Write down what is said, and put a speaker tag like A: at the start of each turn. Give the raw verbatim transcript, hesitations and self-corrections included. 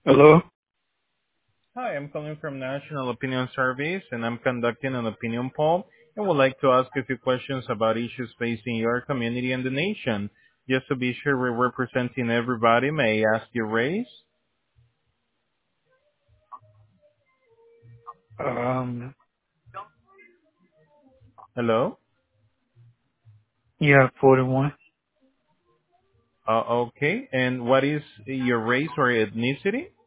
A: Hello?
B: Hi, I'm calling from National Opinion Service, and I'm conducting an opinion poll and would like to ask a few questions about issues facing your community and the nation. Just to be sure we're representing everybody, may I ask your race?
A: Um,
B: Hello?
A: yeah, forty-one.
B: Uh, okay, and what is your race or ethnicity?